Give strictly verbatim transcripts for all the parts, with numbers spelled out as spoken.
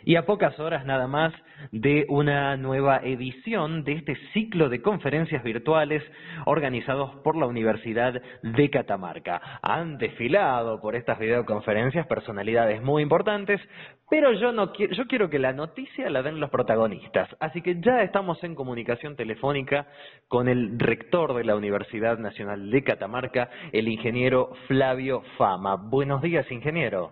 Y a pocas horas nada más de una nueva edición de este ciclo de conferencias virtuales organizados por la Universidad de Catamarca. Han desfilado por estas videoconferencias personalidades muy importantes, pero yo no quiero, yo quiero que la noticia la den los protagonistas. Así que ya estamos en comunicación telefónica con el rector de la Universidad Nacional de Catamarca, el ingeniero Flavio Fama. Buenos días, ingeniero.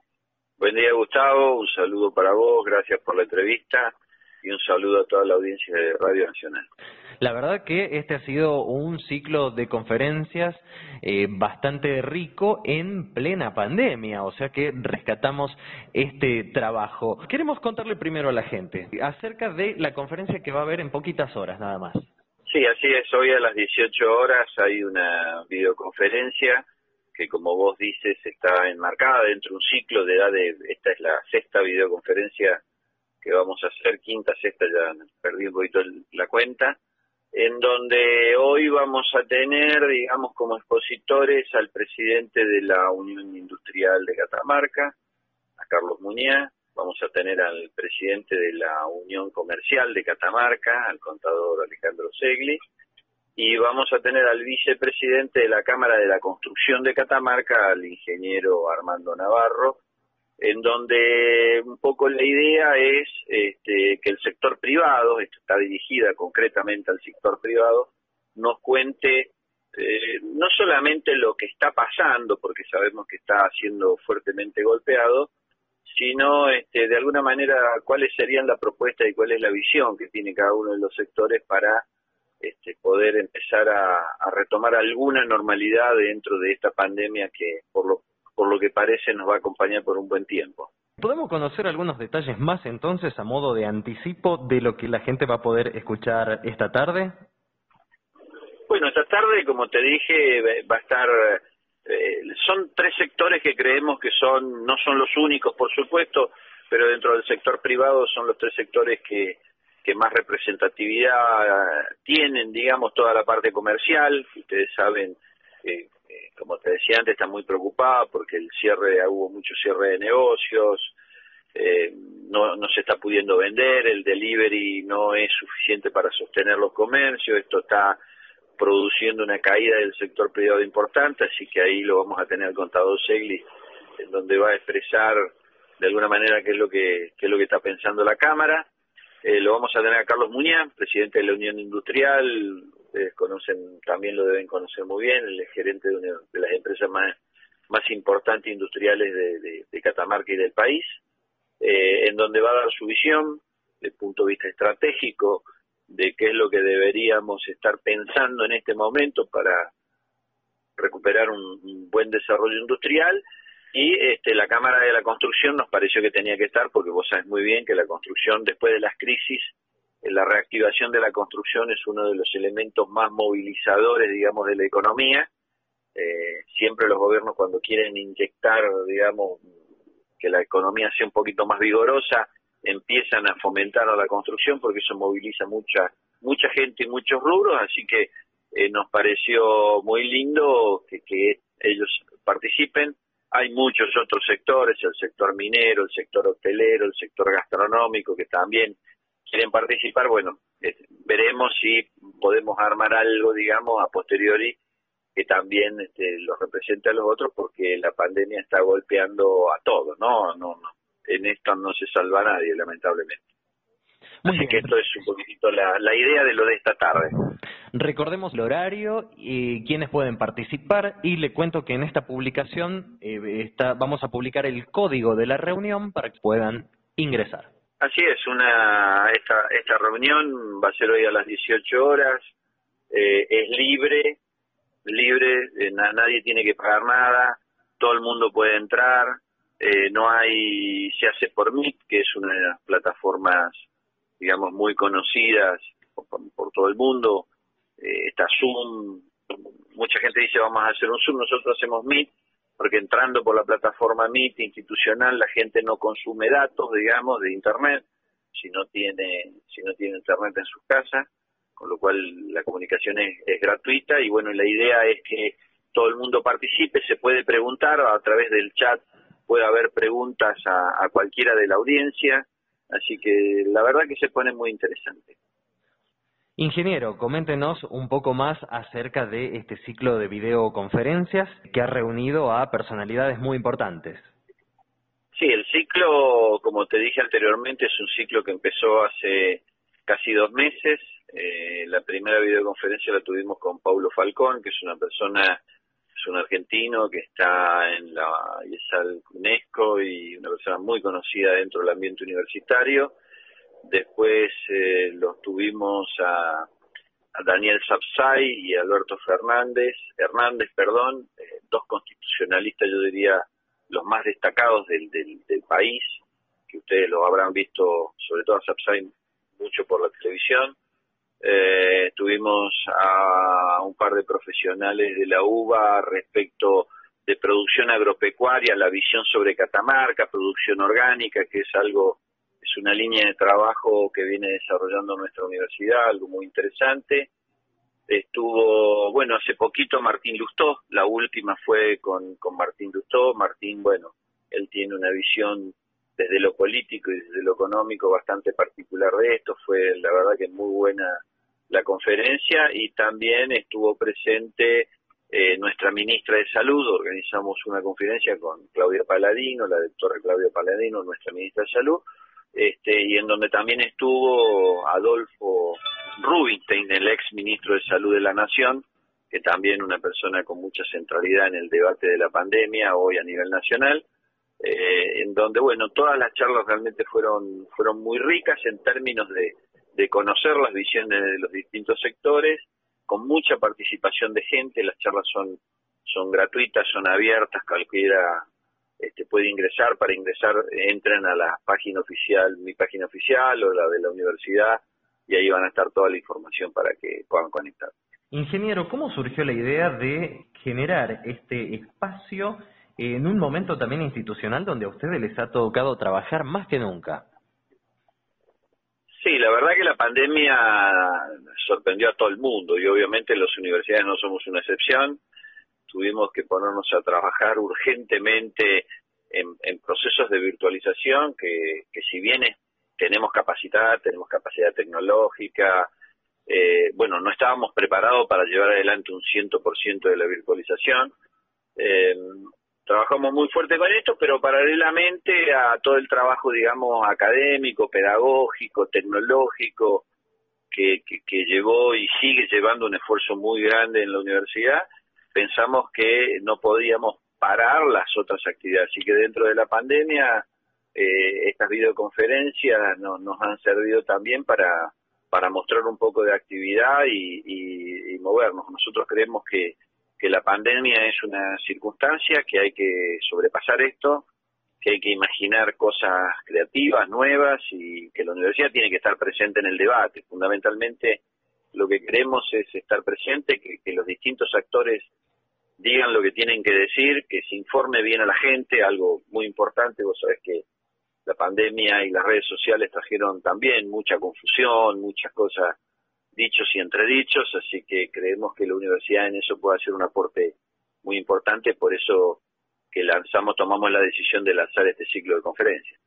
Buen día, Gustavo, un saludo para vos, gracias por la entrevista y un saludo a toda la audiencia de Radio Nacional. La verdad que este ha sido un ciclo de conferencias eh, bastante rico en plena pandemia, o sea que rescatamos este trabajo. Queremos contarle primero a la gente acerca de la conferencia que va a haber en poquitas horas nada más. Sí, así es, hoy a las dieciocho horas hay una videoconferencia que, como vos dices, está enmarcada dentro de un ciclo de edad de, esta es la sexta videoconferencia que vamos a hacer, quinta, sexta, ya perdí un poquito la cuenta, en donde hoy vamos a tener, digamos, como expositores al presidente de la Unión Industrial de Catamarca, a Carlos Muñá, vamos a tener al presidente de la Unión Comercial de Catamarca, al contador Alejandro Segli, y vamos a tener al vicepresidente de la Cámara de la Construcción de Catamarca, al ingeniero Armando Navarro, en donde un poco la idea es este, que el sector privado, esto está dirigida concretamente al sector privado, nos cuente eh, no solamente lo que está pasando, porque sabemos que está siendo fuertemente golpeado, sino este, de alguna manera cuáles serían la propuesta y cuál es la visión que tiene cada uno de los sectores para Este, poder empezar a, a retomar alguna normalidad dentro de esta pandemia que por lo, por lo que parece nos va a acompañar por un buen tiempo. ¿Podemos conocer algunos detalles más entonces a modo de anticipo de lo que la gente va a poder escuchar esta tarde? Bueno, esta tarde, como te dije, va a estar, eh, son tres sectores que creemos que son, no son los únicos por supuesto, pero dentro del sector privado son los tres sectores que que más representatividad tienen, digamos, toda la parte comercial. Ustedes saben, eh, eh, como te decía antes, están muy preocupados porque el cierre, hubo mucho cierre de negocios, eh, no, no se está pudiendo vender, el delivery no es suficiente para sostener los comercios, esto está produciendo una caída del sector privado importante, así que ahí lo vamos a tener el contador Segli, en donde va a expresar de alguna manera qué es lo que, qué es lo que está pensando la Cámara. Eh, lo vamos a tener a Carlos Muñá, presidente de la Unión Industrial, ustedes conocen, también lo deben conocer muy bien, él es gerente de una de las empresas más, más importantes industriales de, de, de Catamarca y del país, eh, en donde va a dar su visión, desde el punto de vista estratégico, de qué es lo que deberíamos estar pensando en este momento para recuperar un, un buen desarrollo industrial. Y este, la Cámara de la Construcción nos pareció que tenía que estar, porque vos sabés muy bien que la construcción, después de las crisis, la reactivación de la construcción es uno de los elementos más movilizadores, digamos, de la economía. Eh, siempre los gobiernos, cuando quieren inyectar, digamos, que la economía sea un poquito más vigorosa, empiezan a fomentar a la construcción, porque eso moviliza mucha mucha gente y muchos rubros, así que eh, nos pareció muy lindo que, que ellos participen. Hay muchos otros sectores, el sector minero, el sector hotelero, el sector gastronómico, que también quieren participar. Bueno, eh, veremos si podemos armar algo, digamos, a posteriori, que también este, los represente a los otros, porque la pandemia está golpeando a todos, ¿no? No, no. En esto no se salva a nadie, lamentablemente. Muy Así bien. que esto es un poquito la, la idea de lo de esta tarde. Recordemos el horario y quiénes pueden participar, y le cuento que en esta publicación eh, está, vamos a publicar el código de la reunión para que puedan ingresar. Así es, una esta esta reunión va a ser hoy a las dieciocho horas, eh, es libre, libre, eh, na, nadie tiene que pagar nada, todo el mundo puede entrar, eh, no hay, se hace por Meet, que es una de las plataformas, digamos, muy conocidas por, por todo el mundo. Eh, está Zoom, mucha gente dice vamos a hacer un Zoom, nosotros hacemos Meet, porque entrando por la plataforma Meet institucional la gente no consume datos, digamos, de internet, si no tiene, si no tiene internet en sus casas, con lo cual la comunicación es, es gratuita, y bueno, la idea es que todo el mundo participe, se puede preguntar a través del chat, puede haber preguntas a, a cualquiera de la audiencia, Así que la verdad que se pone muy interesante. Ingeniero, coméntenos un poco más acerca de este ciclo de videoconferencias que ha reunido a personalidades muy importantes. Sí, el ciclo, como te dije anteriormente, es un ciclo que empezó hace casi dos meses. Eh, la primera videoconferencia la tuvimos con Paulo Falcón, que es una persona, es un argentino que está en la I E S A L UNESCO y una persona muy conocida dentro del ambiente universitario. Después eh, los tuvimos a, a Daniel Sapsay y a Alberto Fernández, Hernández, perdón, eh, dos constitucionalistas, yo diría, los más destacados del, del, del país, que ustedes lo habrán visto, sobre todo a Sapsay, mucho por la televisión. Eh, tuvimos a un par de profesionales de la U B A respecto de producción agropecuaria, la visión sobre Catamarca, producción orgánica, que es algo, es una línea de trabajo que viene desarrollando nuestra universidad, algo muy interesante. Estuvo, bueno, hace poquito Martín Lustó, la última fue con, con Martín Lustó. Martín, bueno, él tiene una visión desde lo político y desde lo económico bastante particular de esto. Fue la verdad que muy buena la conferencia, y también estuvo presente eh, nuestra ministra de Salud. Organizamos una conferencia con Claudia Paladino, la doctora Claudia Paladino, nuestra ministra de Salud, este, y en donde también estuvo Adolfo Rubinstein, el ex ministro de Salud de la Nación, que también una persona con mucha centralidad en el debate de la pandemia hoy a nivel nacional, eh, en donde, bueno, todas las charlas realmente fueron fueron muy ricas en términos de, de conocer las visiones de los distintos sectores, con mucha participación de gente. Las charlas son son gratuitas, son abiertas, cualquiera este, puede ingresar. Para ingresar entren a la página oficial, mi página oficial o la de la universidad, y ahí van a estar toda la información para que puedan conectar. Ingeniero, ¿cómo surgió la idea de generar este espacio en un momento también institucional donde a ustedes les ha tocado trabajar más que nunca? Sí, la verdad que la pandemia sorprendió a todo el mundo, y obviamente las universidades no somos una excepción. Tuvimos que ponernos a trabajar urgentemente en, en procesos de virtualización que, que si bien es, tenemos capacidad, tenemos capacidad tecnológica, eh, bueno, no estábamos preparados para llevar adelante un cien por ciento de la virtualización. Eh, trabajamos muy fuerte con esto, pero paralelamente a todo el trabajo, digamos, académico, pedagógico, tecnológico, que, que, que llevó y sigue llevando un esfuerzo muy grande en la universidad, pensamos que no podíamos parar las otras actividades. Así que dentro de la pandemia, eh, estas videoconferencias no, nos han servido también para, para mostrar un poco de actividad y, y, y movernos. Nosotros creemos que, que la pandemia es una circunstancia, que hay que sobrepasar esto, que hay que imaginar cosas creativas, nuevas, y que la universidad tiene que estar presente en el debate. Fundamentalmente lo que queremos es estar presente, que, que los distintos actores digan lo que tienen que decir, que se informe bien a la gente, algo muy importante. Vos sabés que la pandemia y las redes sociales trajeron también mucha confusión, muchas cosas, dichos y entredichos, así que creemos que la universidad en eso puede hacer un aporte muy importante. Por eso que lanzamos, tomamos la decisión de lanzar este ciclo de conferencias.